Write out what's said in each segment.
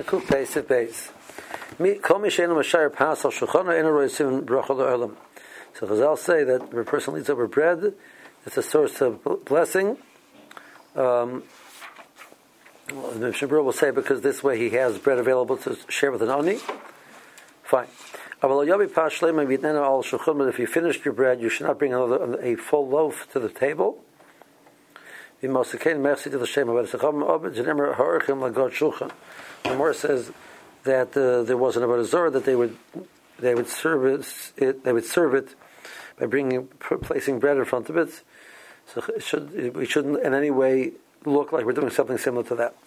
Kuf Pesach Beis. Kol mi she'enu mashayir pas al shulchano enu roisim bracha le'olam. So Chazal say that if a person leads over bread, it's a source of blessing. The Mishnah Berurah will say because this way he has bread available to share with an ani. Fine. But if you finished your bread, you should not bring a full loaf to the table. The Gemara says that there was an Avodah Zarah that they would serve it by placing bread in front of it. So we shouldn't in any way look like we're doing something similar to that.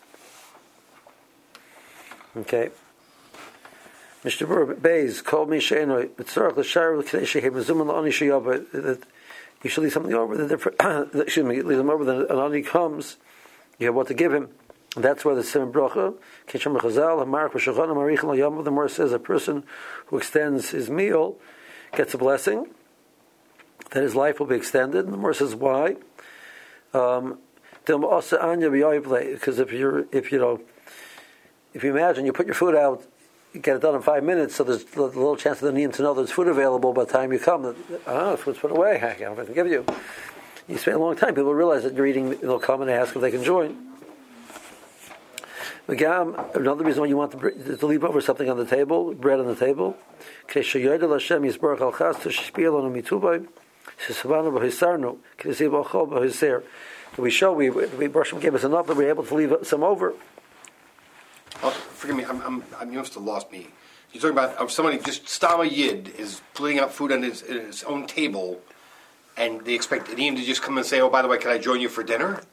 Okay. Mishnah Berurah Beis called me she'enoi b'tzarach l'shar k'nei shehem mezuman l'ani sheyava, that you should leave something over excuse me, leave them over that an ani comes, you have what to give him. And that's why the Simon Bracha Kisham Chazal Hamarach B'Shulchan Marich L'Yom. The Gemara says a person who extends his meal gets a blessing, that his life will be extended. And the Gemara says why? Because if you imagine you put your food out, you get it done in 5 minutes, so there's a little chance of the need to know there's food available by the time you come. Food's put away. I can't give you. You spend a long time. People realize that you're eating. They'll come and ask if they can join. Another reason why you want to leave over something on the table, bread on the table. We Bershom gave us enough that we were able to leave some over. Forgive me, you must have lost me. You're talking about somebody just Stama Yid is putting out food on his own table, and they expect him to just come and say, "Oh, by the way, can I join you for dinner?"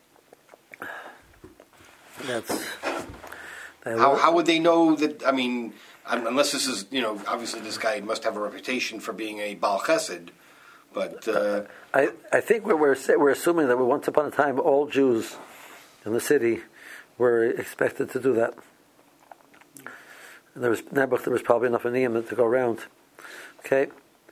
How would they know that? I mean, unless this is, obviously this guy must have a reputation for being a Baal Chesed, but I think we're assuming that once upon a time all Jews in the city were expected to do that. And there was probably enough aniyim to go around. Okay.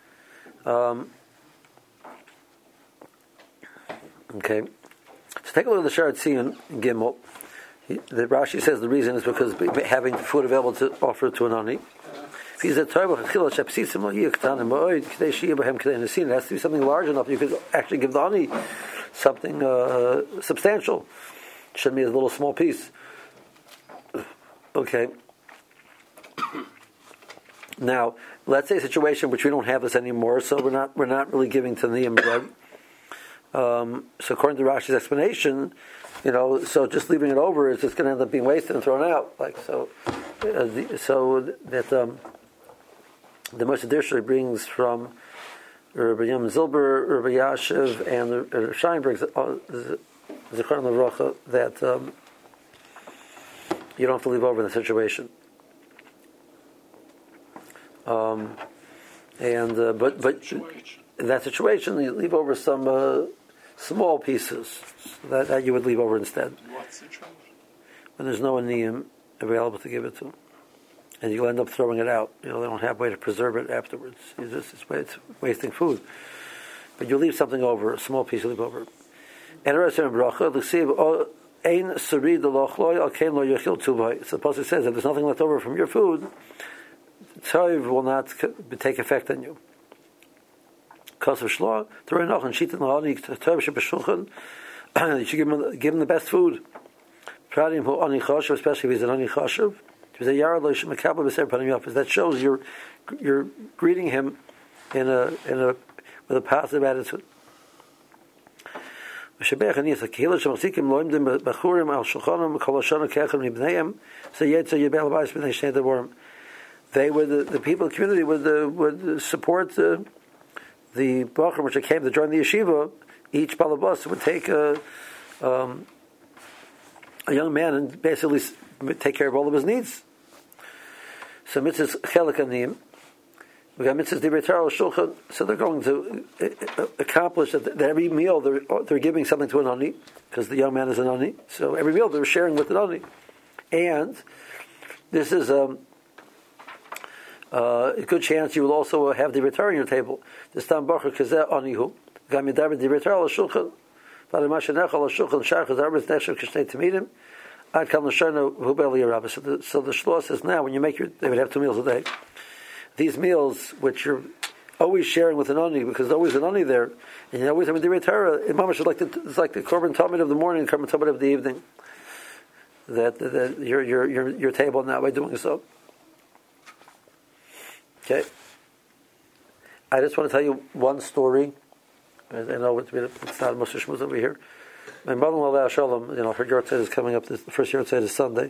Okay. So take a look at the Sharat Tziyun in Gimel. The Rashi says the reason is because having food available to offer to an ani. If he's a Torah, it has to be something large enough you could actually give the ani something substantial. It shouldn't be a little small piece. Okay. Now, let's say a situation which we don't have this anymore, so we're not really giving to the bread. So according to Rashi's explanation, so just leaving it over is just going to end up being wasted and thrown out. So that the Moshe Dirshu brings from Rabbi Yom Zilber, Rabbi Yashiv, and the Shine brings Zichron L'Vracha that you don't have to leave over in the situation. But in that situation, you leave over some small pieces that you would leave over instead. What situation? When there's no aniyim available to give it to, and you'll end up throwing it out. They don't have a way to preserve it afterwards. It's wasting food. But you leave something over, a small piece you leave over. And the Pasuk says if there's nothing left over from your food, Tov will not take effect on you. You should give him the best food. Especially if he's an ani chashuv. That shows you're greeting him with a positive attitude. The people of the community would support the Bachar which came to join the yeshiva. Each balabas would take a young man and basically take care of all of his needs. So mitzvahs chelik aniyim. We got mitzvahs divrei Torah shulchan. So they're going to accomplish that every meal they're giving something to an ani because the young man is an ani. So every meal they're sharing with an ani, and this is a good chance you will also have the Torah on your table. This time Bacher Kazeh Anihu. Gamidavid the Torah Shulchan. Vadamashanech al Shulchan Shar Chazar Nesher Kishnei Tamidim. I'd come l'shana hu b'eli rabba. So the shloah says now when you make they would have 2 meals a day. These meals, which you're always sharing with an oni, because there's always an oni there, and you always have a divrei Torah. It's like the korban tamid of the morning, korban tamid of the evening. That your table now by doing so. Okay. I just want to tell you one story. I know it's not Moshe Shmuz over here. My mother-in-law, Shalom, her yortzeit is coming up. The first yortzeit is Sunday.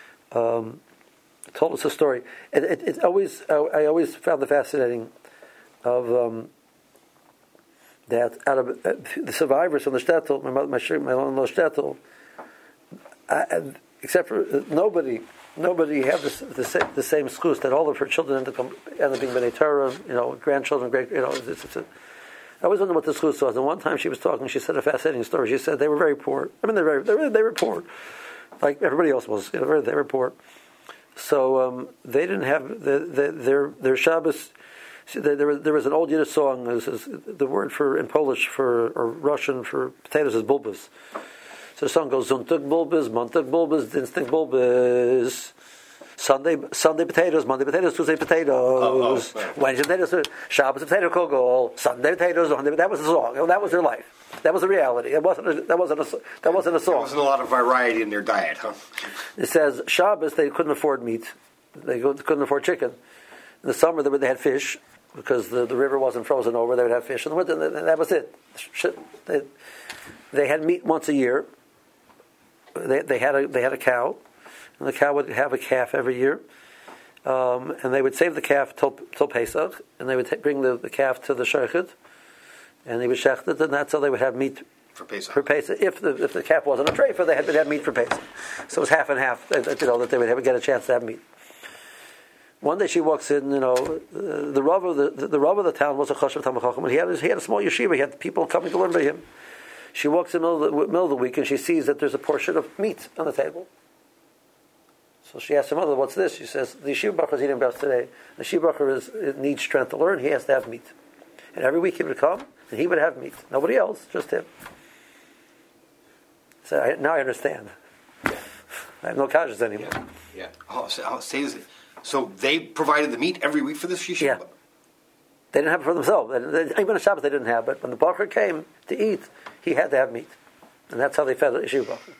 Told us a story. I always found it fascinating of that out of the survivors from the shtetl. My mother-in-law shtetl, except for nobody had the same schus that all of her children end up being bnei Torah, grandchildren, great. I always wondered what the schus was. And one time she was talking, she said a fascinating story. She said they were very poor. I mean, they were poor, like everybody else was. They were poor. So they didn't have their Shabbos. There was an old Yiddish song. The word for in Polish or Russian for potatoes is bulbas. So the song goes Sonntag bulbas, Montag bulbas, Dienstag bulbas. Sunday potatoes, Monday potatoes, Tuesday potatoes, Wednesday potatoes, Shabbos potato kugel, Sunday potatoes. That was the song. That was their life. That was the reality. That wasn't a song. There wasn't a lot of variety in their diet, huh? It says Shabbos they couldn't afford meat. They couldn't afford chicken. In the summer they had fish because the river wasn't frozen over. They would have fish in the winter. And that was it. They had meat once a year. They had a cow. And the cow would have a calf every year, and they would save the calf till Pesach, and they would bring the calf to the shochet, and they would shecht it, and that's how they would have meat for Pesach. If the calf wasn't a treifa, they had to have meat for Pesach. So it was half and half, that they would get a chance to have meat. One day she walks in, the rav of the town was a chashav talmid chacham, and he had a small yeshiva. He had people coming to learn by him. She walks in the middle of the week, and she sees that there's a portion of meat on the table. So she asks her mother, "What's this?" She says, "The yeshiva bacher is eating breakfast today. The yeshiva bacher needs strength to learn. He has to have meat, and every week he would come and he would have meat. Nobody else, just him." So now I understand. Yeah. I have no kashrus anymore. Yeah. I'll say this. So they provided the meat every week for this yeshiva. Yeah. They didn't have it for themselves. Even on Shabbat they didn't have it. When the bacher came to eat, he had to have meat, and that's how they fed the yeshiva bacher.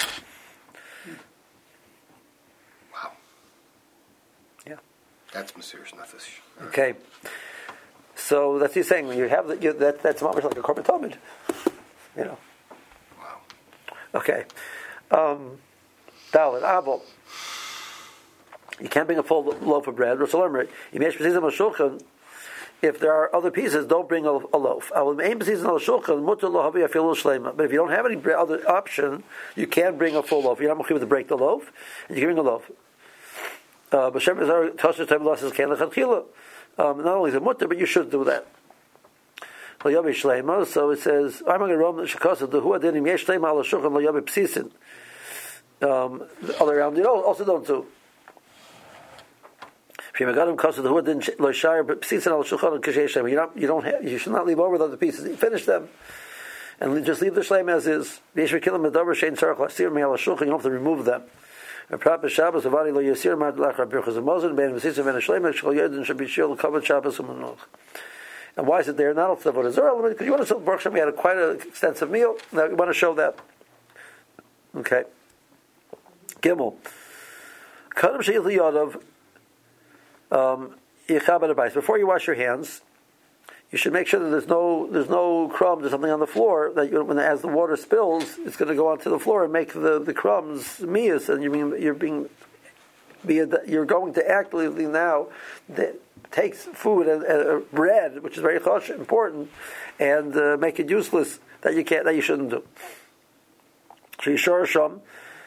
That's Mesiris Nefesh. Right. Okay, so that's he's saying when you have that's almost like a korban tamid, Wow. Okay, Dalet Abel. You can't bring a full loaf of bread. If there are other pieces, don't bring a loaf. But if you don't have any other option, you can't bring a full loaf. You're not going to break the loaf, and you can bring a loaf. Not only is it mutter, but you should do that. So it says, the other round, also don't do. You should not leave over the other pieces. You finish them and just leave the shleim as is. You don't have to remove them. And proper Shabbos avadi lo yasir mad lachar birchas hamazon ben v'sisim ben hashleim shel yedin should be shil covered Shabbos u'manuch. And why is it there? Not only for the Zerah, because you want to show Baruch Hashem we had quite an extensive meal. Now you want to show that. Okay. Gimel. Kadam she'il yadav yichab adabais. Before you wash your hands, you should make sure that there's no crumbs or something on the floor that as the water spills, it's going to go onto the floor and make the crumbs mias, and you're going to actively now take food and bread, which is very important, and make it useless that you shouldn't do. Shishar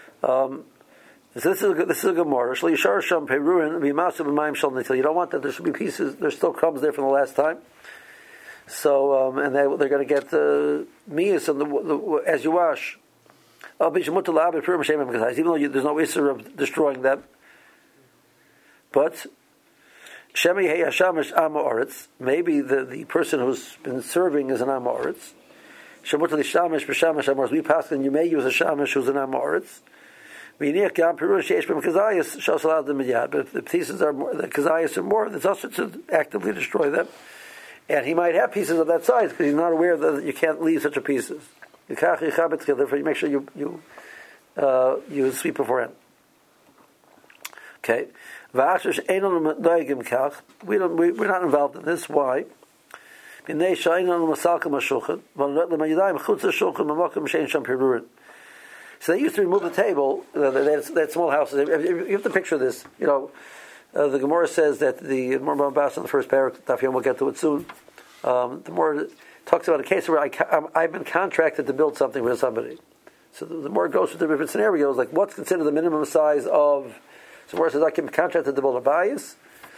this is a Gemara. Shishar sham peruin b'masu b'mayim shal nitil. You don't want that there should be pieces. There's still crumbs there from the last time. So, and they're going to get mias as you wash. Even though there's no issue of destroying them. But, maybe the person who's been serving is an Amoritz. We pass and you may use a shamish who's an Amoritz. But if the pieces are more, the kazayas are more, there's also to actively destroy them. And he might have pieces of that size because he's not aware that you can't leave such a pieces. Therefore, you make sure you sweep beforehand. Okay. We're not involved in this. Why? So they used to remove the table. That small houses. You have to picture this. The Gemara says that the Gemara Bas in the first paragraph. Daf we'll get to it soon. The Gemara talks about a case where I've been contracted to build something for somebody. So the more it goes through the different scenarios, like what's considered the minimum size of. So where it says I can be contracted to build a bias.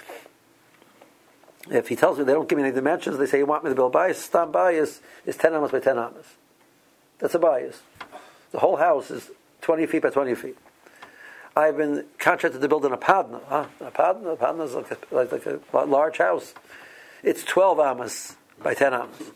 If he tells me they don't give me any dimensions, they say you want me to build a bias. Stam bias is 10 amas by 10 amas. That's a bias. The whole house is 20 feet by 20 feet. I've been contracted to build an apadna. A padna is like a large house. It's 12 amas by 10 amas.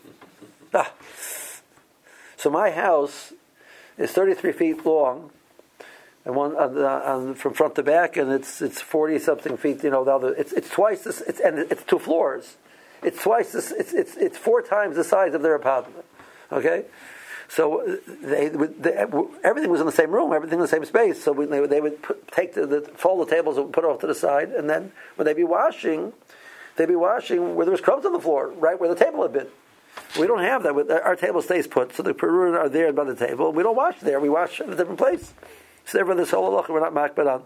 So my house is 33 feet long, and one from front to back, and it's 40 something feet. The other it's twice this. It's 2 floors. It's twice this. It's 4 times the size of their apartment. Okay, so everything was in the same room, everything in the same space. So they would fold the tables and put it off to the side, and then when they'd be washing where there was crumbs on the floor, right where the table had been. We don't have that. Our table stays put, so the perurin are there by the table. We don't wash there. We wash in a different place. So therefore, this whole halacha we're not makbid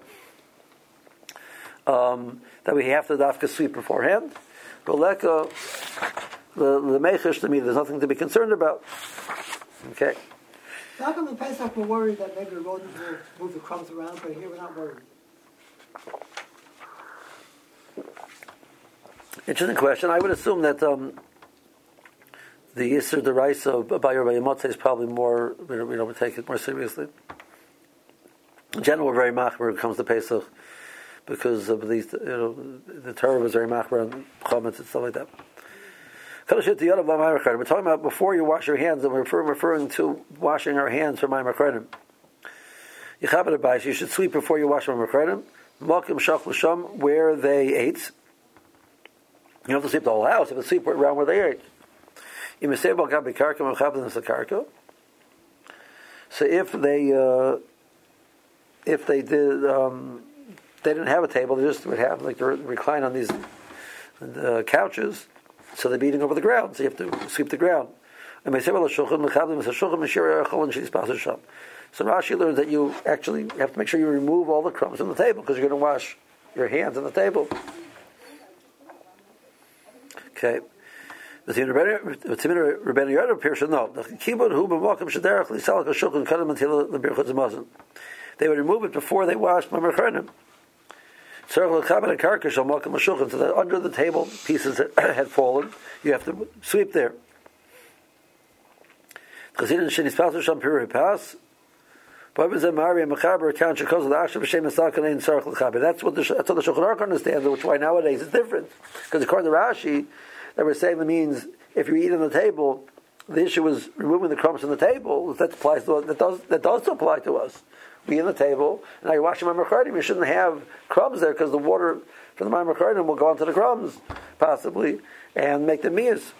on. That we have to dafka sweep beforehand. But leka, the mechish to me, there's nothing to be concerned about. Okay. How come in Pesach we're worried that maybe the rodents will move the crumbs around, but here we're not worried? Interesting question. I would assume that the Yisr Deraisa of Bayur Bayamotze is probably more, we take it more seriously. In general, we're very machmer when it comes to Pesach because of these, the Torah was very machmer on chametz and stuff like that. We're talking about before you wash your hands, and we're referring to washing our hands for Ma'amar Kohanim. You should sweep before you wash Ma'amar Kohanim. Malkim Shach L'Sham, where they ate. You don't have to sweep the whole house, you have to sweep around where they ate. So if they did, they didn't have a table, they just would have like recline on these couches, so they're beating over the ground. So you have to sweep the ground. So Rashi learns that you actually have to make sure you remove all the crumbs from the table because you're going to wash your hands on the table. Okay. The Rebbeinu Yoda appears to know. They would remove it before they washed Ma'amar Kohanim. So that under the table pieces that had fallen, you have to sweep there. That's what the Shulchan Aruch understands, which why nowadays it's different. Because according to Rashi, that we're saying that means if you eat on the table, the issue is removing the crumbs from the table. That applies to that does apply to us. We eat on the table, and now you're washing Ma'amar Kohanim. You shouldn't have crumbs there because the water from the Ma'amar Kohanim will go onto the crumbs, possibly, and make them miyas.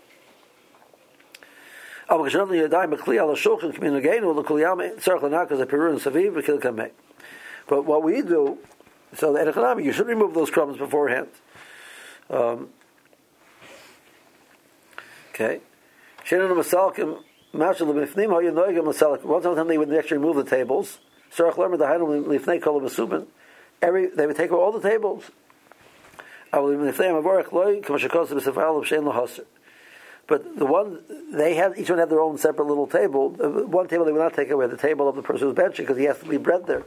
But what we do, so the economic, you should remove those crumbs beforehand. Okay. One time they would actually remove the tables. They would take away all the tables. But the one each one had their own separate little table. One table they would not take away, the table of the person who's benching, because he has to leave bread there.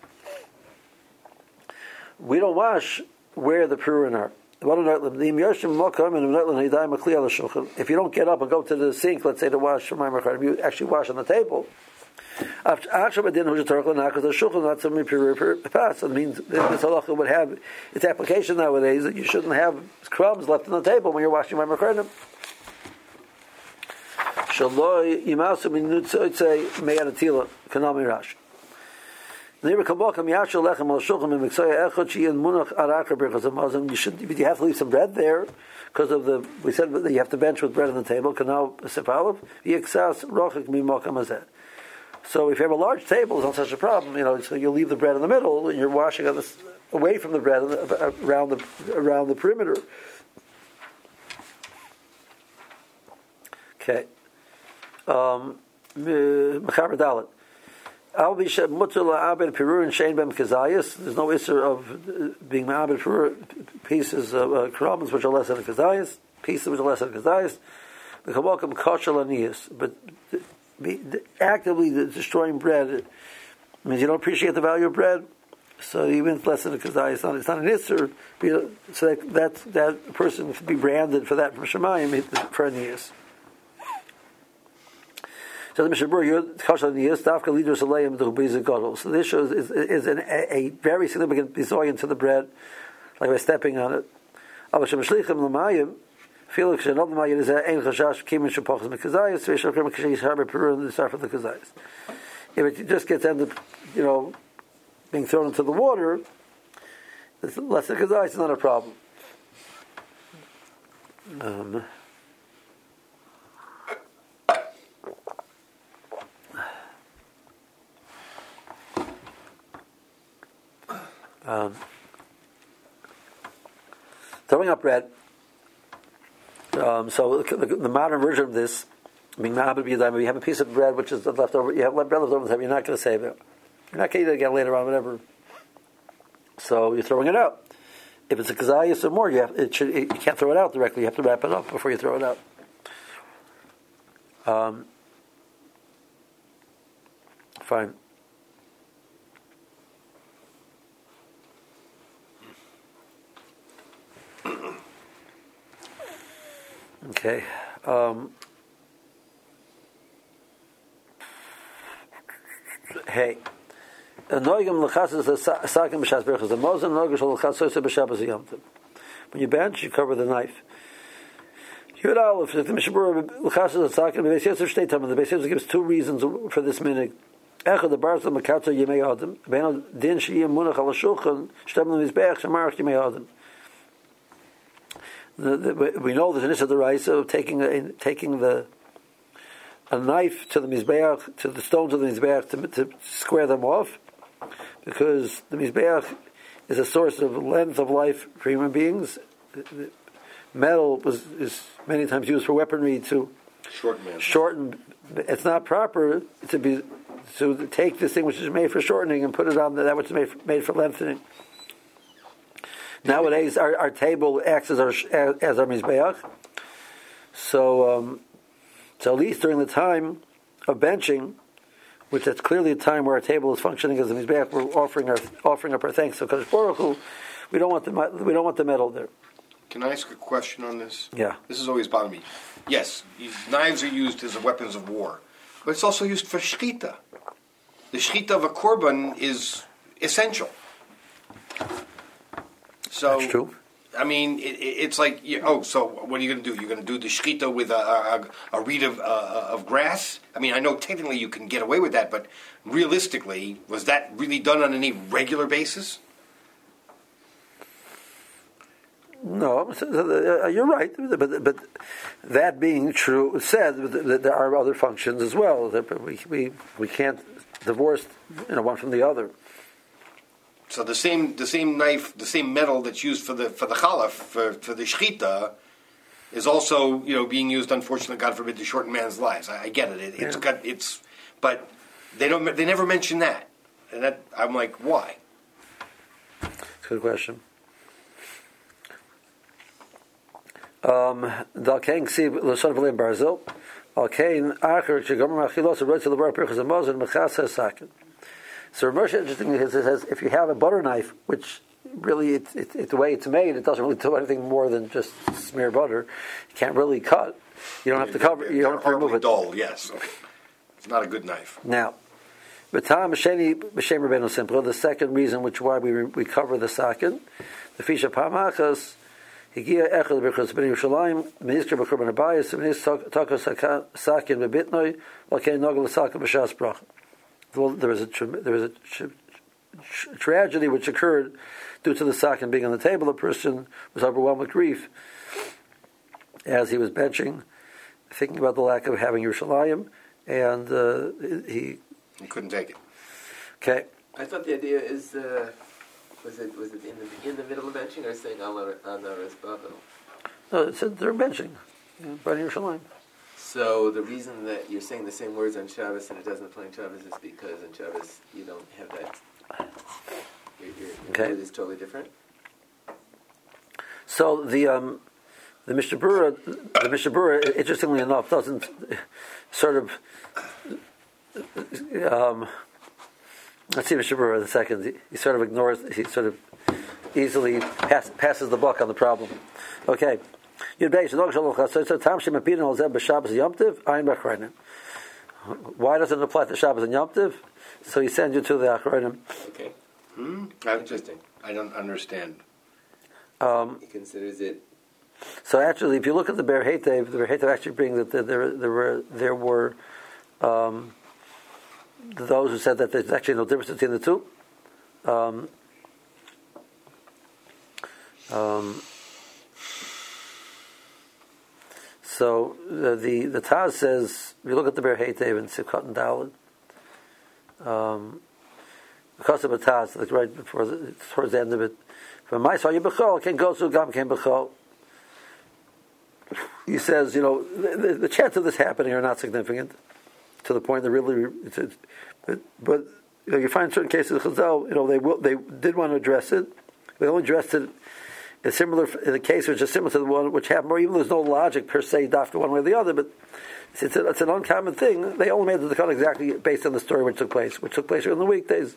We don't wash where the perurin are. If you don't get up and go to the sink, let's say to wash from Ma'amar Kohanim, you actually wash on the table. It means this halacha would have its application nowadays that you shouldn't have crumbs left on the table when you're washing Ma'amar Kohanim. You have to leave some bread there because of we said that you have to bench with bread on the table. So if you have a large table, it's not such a problem. So you leave the bread in the middle, and you're washing away from the bread around the perimeter. Okay. Mechaber Dalet. There's no issue of being ma'abed perur pieces of karamas which are less than a kazayas, pieces which are less than a kazayas. The kavalkam kashal aniyas, but actively destroying bread means you don't appreciate the value of bread. So even if it's less than a kazayas, it's not an issur. So that person could be branded for that from Shemayim for aniyas. So the Mishabur, so this shows is a very significant bizoyin to the bread, like by stepping on it. If it just gets ended, being thrown into the water, it's less than kazayis, it's not a problem. Throwing up bread. So the modern version of this, we have a piece of bread which is left over. You have bread left over, you're not going to save it. You're not going to eat it again later on, whatever. So you're throwing it out. If it's a kazayas or more, you can't throw it out directly. You have to wrap it up before you throw it out. Fine. Okay. Hey. When you bench, you cover the knife. The Beis gives two reasons for this minhag. We know there's an issue of the Raisa of taking a knife to the Mizbeach, to the stones of the Mizbeach to square them off, because the Mizbeach is a source of length of life for human beings. Metal is many times used for weaponry to shorten. It's not proper to take this thing which is made for shortening and put it on that which is made for lengthening. Nowadays, our table acts as our mizbeach. So at least during the time of benching, which that's clearly a time where our table is functioning as a mizbeach, we're offering up our thanks. So, Kadosh Baruch Hu, we don't want the metal there. Can I ask a question on this? Yeah. This has always bothered me. Yes, knives are used as weapons of war, but it's also used for shchita. The shchita of a korban is essential. So, that's true. I mean, it's like, so what are you going to do? You're going to do the shchita with a reed of grass? I mean, I know technically you can get away with that, but realistically, was that really done on any regular basis? No, you're right. But that being true, said that there are other functions as well. That we can't divorce one from the other. So the same knife, the same metal that's used for the chalaf for the shchita is also being used, unfortunately, God forbid, to shorten man's lives. I get it. But they never mention that, and that I'm like, why? Good question. Dalkein ksiv l'shon v'leim barzil. Dalkein acher shegomer machilos roitz lebar pirchas hamazon mechasa sakin. So Rav Moshe, interestingly, says if you have a butter knife, which really it's the way it's made, it doesn't really do anything more than just smear butter. You can't really cut. You don't have to cover. You don't have to remove it. Dull, yes. It's not a good knife. Now, the second reason why we cover the sakin, the fisha pamachas. Higia echad b'chutz b'nei Yerushalayim minister b'korban habayis minister takos sakin b'bitnoi l'kei nogel sakin b'shas bracha. There was a tragedy which occurred due to the sakin being on the table. The person was overwhelmed with grief as he was benching, thinking about the lack of having Yerushalayim, and he couldn't take it. Okay. I thought the idea is was it in the middle of benching or saying on the Resbabel? No, it said they're benching, by Yerushalayim. So the reason that you're saying the same words on Shabbos and it doesn't apply on Shabbos is because on Shabbos you don't have that. Your word is totally different. So the Mishnah Berurah, interestingly enough, doesn't sort of. Let's see Mishnah Berurah in a second. He sort of ignores. He sort of easily passes the buck on the problem. Okay. Why doesn't it apply to Shabbos and Yom Tov? So he sends you to the Achronim. Okay. Interesting. I don't understand. He considers it. So actually, if you look at the Ber Heitev, the Ber Heitev actually brings that there were those who said that there's actually no difference between the two. So the Taz says, if you look at the Ber Heitev in Sivkot and Daled, because of a Taz, like right before towards the end of it, from my side, Yibachol can go to Gam can Bechol. He says, the chance of this happening are not significant to the point that really, but you find certain cases of Chazal, they did want to address it. They only addressed it in the case which is similar to the one which happened, or even there's no logic per se after one way or the other, but it's an uncommon thing. They only made the cut exactly based on the story which took place during the weekdays.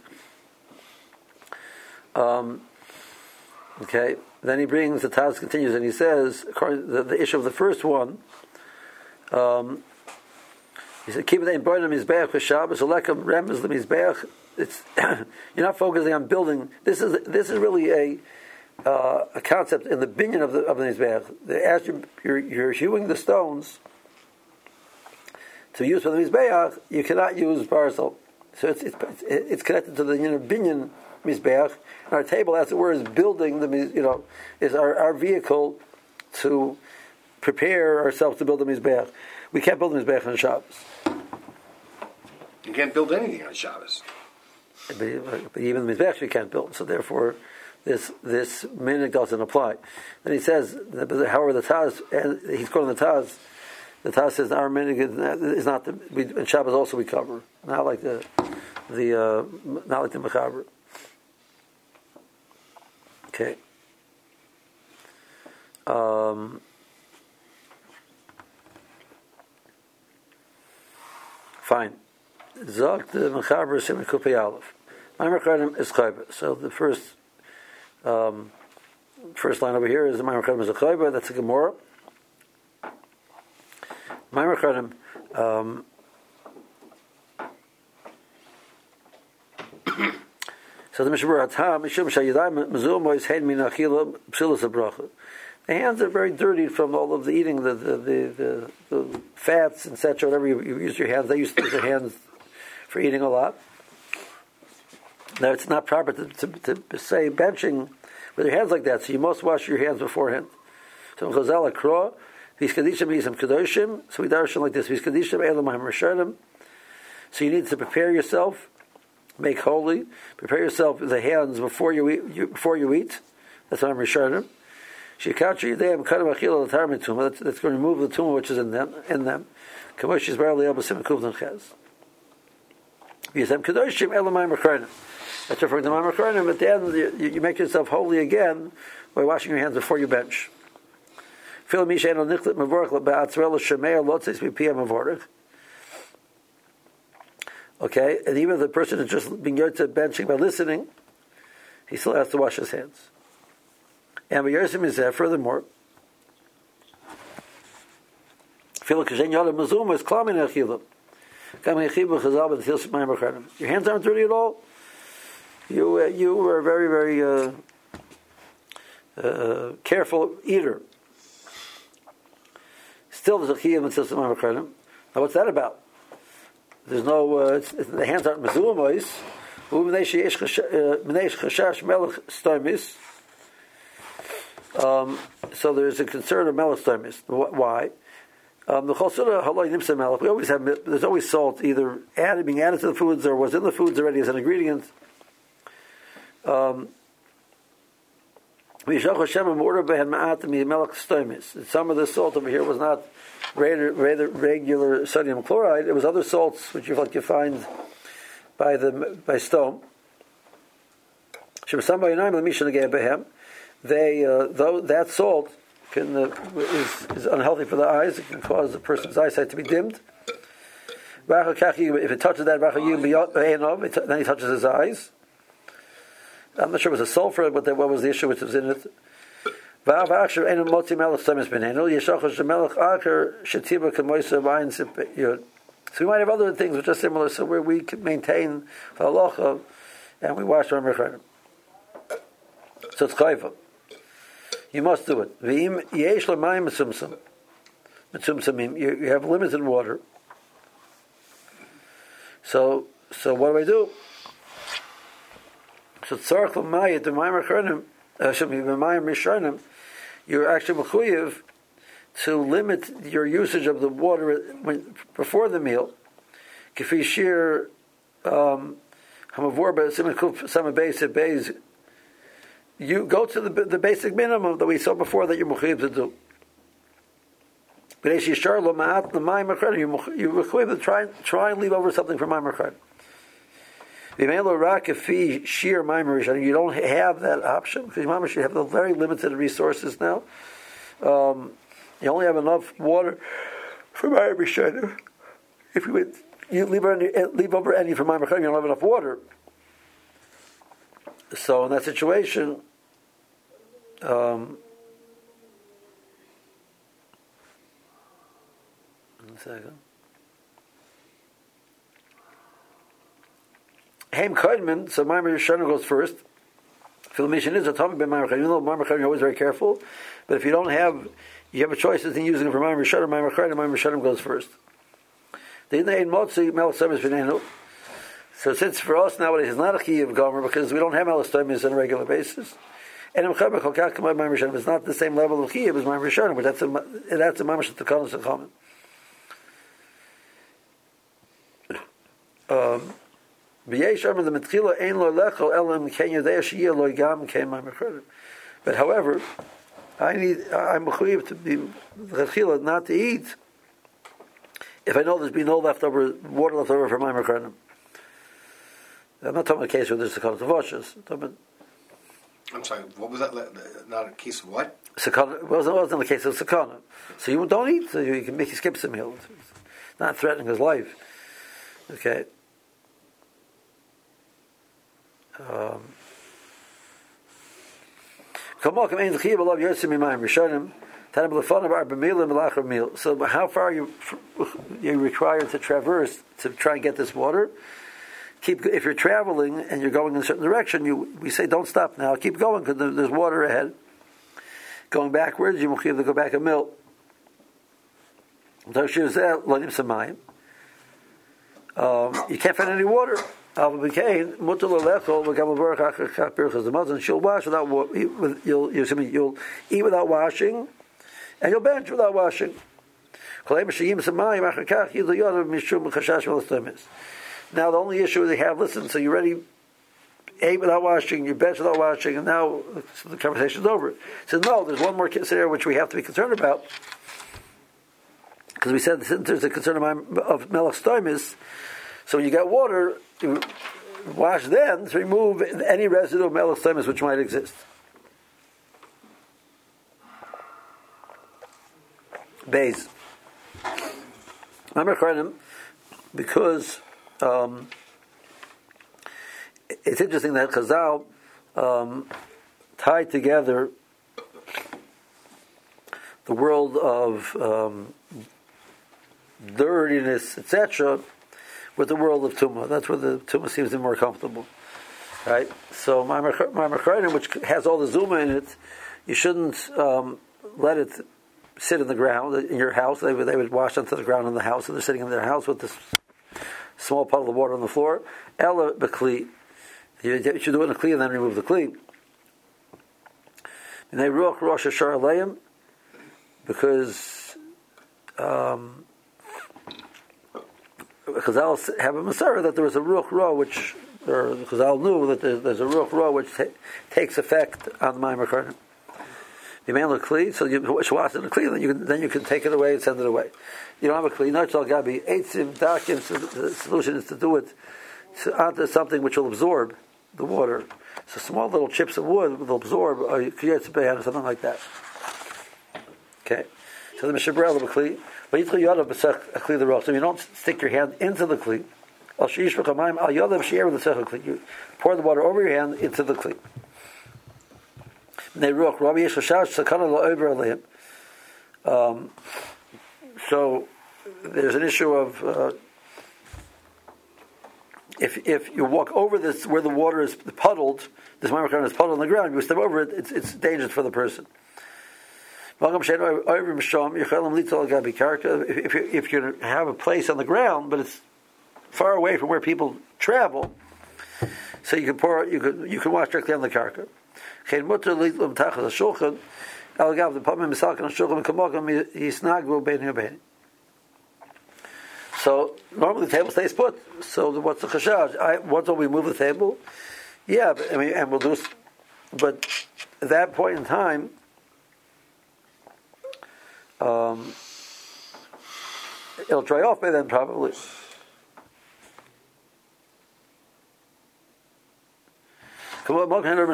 Okay. Then he brings, the Taz continues, and he says, the issue of the first one, he said, "Keep it in boiling mizbeach for Shabbos. Olekem remez the mizbeach." It's you're not focusing on building. This is really a concept in the binyan of the mizbeach. As you're hewing the stones to use for the mizbeach, you cannot use barzal. So it's connected to the binyan mizbeach. And our table, as it were, is building is our vehicle to prepare ourselves to build the mizbeach. We can't build the mizbeach on Shabbos. You can't build anything on Shabbos. But even the mizbeach we can't build. So therefore, this minhag doesn't apply. Then he says, however, the Taz, and he's quoting the Taz. The Taz says our minhag is not in Shabbos also we cover, not like the Mechaber. Okay. Fine. Zog the Mechaber Siman Kupei Aleph. My Mechaber is Chayba. So the first line over here is the Maimer Chaim is a Chayba. That's a Gemara. Maimer Chaim. So the Mishnah Berurah Tam Mishum Shayidai Mezum Mois Hed Min Achila Psilus Abracha. The hands are very dirty from all of the eating, the fats, etc. Whatever you use your hands. They used to use their hands for eating a lot. Now it's not proper to say benching with your hands like that. So you must wash your hands beforehand. So Chazal Akro V'Iskadishim Yisam Kedoshim. So we darshan like this: V'Iskadishim Elamahim Rishonim. So you need to prepare yourself. Make holy. Prepare yourself with the hands before you eat. That's what I'm Rishonim. Shikatri Yidayim Kadam Achil L'Tar Mituma. That's going to remove the tumor which is in them. Kamosh Yisrael Le'Abasim Kuvdan Ches. Yisam Kedoshim Elamayim Achronim. That's referring to Mayim Achronim. At the end, you make yourself holy again by washing your hands before you bench. Fil Misha Eno Nichlet Mavorach LeBa'atzrel Shemei Lotzis V'Piyam Mavorach. Okay, and even if the person is just being yotze benching by listening, he still has to wash his hands. And Yersim is there. Furthermore, your hands aren't dirty at all. You are a very, very careful eater. Still, there's a chiyuv in Tzilus Mayim Achronim. Now, what's that about? There's no the hands aren't mezuamos. So there's a concern of melech stoimis. Why? We always have. There's always salt, either being added to the foods or was in the foods already as an ingredient. Some of the salt over here was not regular sodium chloride. It was other salts which you find by stone. That salt is unhealthy for the eyes. It can cause the person's eyesight to be dimmed. If it touches that, then he touches his eyes. I'm not sure it was a sulfur, but what was the issue which was in it? So we might have other things which are similar, so where we can maintain halacha and we wash our mechanim. So it's chayva. You must do it. You have limited water. So what do I do? So tzarich l'mayit b'mayim rishonim, you're actually mechuyev to limit your usage of the water before the meal. Kifi shir hamavor b'simin kuf sama beis. You go to the basic minimum that we saw before that you're mechuyev to do. But if you shar lo ma'at l'mayim rishonim, you're mechuyev to try and leave over something from mayim rishonim. You don't have that option because you have the very limited resources now. You only have enough water for Mayim Rishonim. If you leave over any for Mayim Rishonim, you don't have enough water. So in that situation, one second. Haim Kodman, so Mayim Rishonim goes first. Filmation is a topic by Mayim Rishonim. Even though Mayim Rishonim you're always very careful, but if you don't have, you have a choice in using it for Mayim Rishonim. Mayim Rishonim goes first. So since for us nowadays it's not a key of gomer because we don't have melech stoimis on a regular basis, and it's not the same level of chiyuv as Mayim Rishonim, but that's a mamash tekanos and common. But however, I'm mechuyev to be not to eat if I know there's been no water left over from my mechanim. I'm not talking about a case where there's a couple of washes. I'm sorry, what was that? Not a case of what? Sakana. It wasn't a case of sakana. So you don't eat, so you can skip some meal. It's not threatening his life. Okay. So how far are you required to traverse to try and get this water? If you're traveling and you're going in a certain direction, we say don't stop now, keep going because there's water ahead. Going backwards, you have to go back a mil. You can't find any water. The Muslim she'll wash without you'll eat without washing, and you'll bench without washing. Now the only issue they have, listen, so you already ate without washing, you bench without washing, and now the conversation's over. So no, there's one more scenario which we have to be concerned about, because we said since there's a concern of melech stoimis, so when you get water, you wash then to remove any residue of melech stoimis which might exist. Beis. Because it's interesting that Chazal tied together the world of dirtiness, etc., with the world of Tumah. That's where the Tumah seems to be more comfortable. Right? So my Mechreinim, which has all the Zuma in it, you shouldn't let it sit in the ground in your house. They would wash onto the ground in the house, and they're sitting in their house with this small puddle of water on the floor. Ella Bekli. You should do it in a kli and then remove the kli. And they ruach rosh hashar aleim, because Chazal have a Masara that there was a ruach ra, which, or Chazal knew that there's a ruach ra which takes effect on the Maimer Karnim. You man a kli, so you wash in a kli, then you can take it away and send it away. You don't have a kli, not all gabi. Eitzim dakim. So the solution is to do it onto something which will absorb the water. So small little chips of wood will absorb, or kriyat behan, or something like that. Okay. So the mishabrel of a kli, but you kli the roch. So you don't stick your hand into the kli. Al sheish v'chamayim al yodav she'er the kli. You pour the water over your hand into the kli. So there's an issue of if you walk over this where the water is puddled, this Maimer is puddled on the ground. You step over it; it's dangerous for the person. If you have a place on the ground, but it's far away from where people travel, so you can wash directly on the karka. So normally the table stays put. So what's the chashaj? Once we move the table, yeah, but, and we'll do. But at that point in time, it'll dry off by then probably. So if under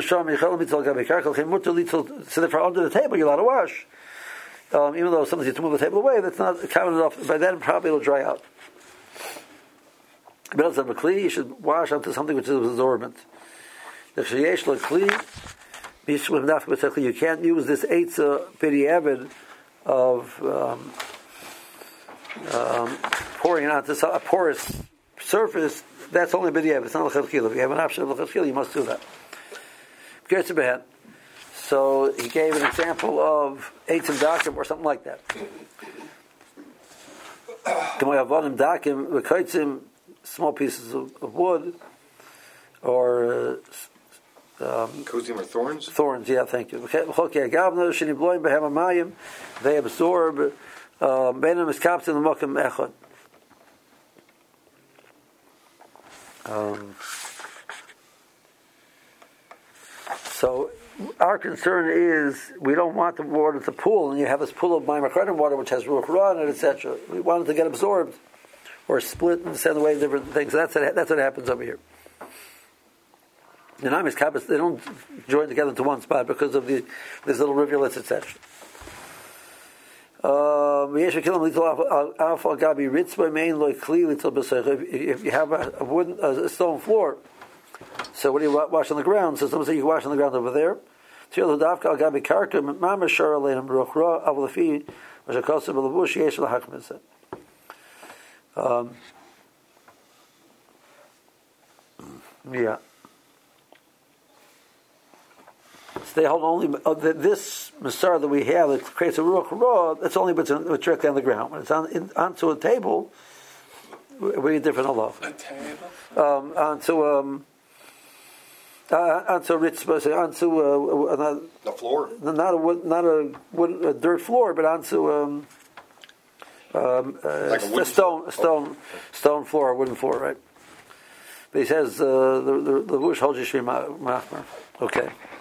the table you're allowed to wash, even though sometimes you have to move the table away, that's not counted enough. By then probably it'll dry out. But as a kli, you should wash onto something which is absorbent. You can't use this eitzah b'diavad of pouring it onto a porous surface. That's only b'diavad. It's not l'chadchila. If you have an option of l'chadchila, you must do that. So he gave an example of eitzim dakim or something like that. Small pieces of wood, or kozim or thorns. Thorns, yeah, thank you. They absorb. So our concern is we don't want the water to pool, and you have this pool of Maimer Karnim water which has ruach ra in it, etc. We want it to get absorbed or split and send away different things. That's what happens over here. The Namis Kabbas, they don't join together into one spot because of these little rivulets, etc. If you have a stone floor, so what do you wash on the ground? So someone say you can wash on the ground over there. Yeah. So they hold only this masar that we have that creates a ruach ra. That's only but it's directly on the ground. When it's onto a table, very different Allah. A table. Onto The floor. Not a dirt floor, but onto like a stone floor, a wooden floor, right? But he says the Bush holds Yishvi Machmer. Okay.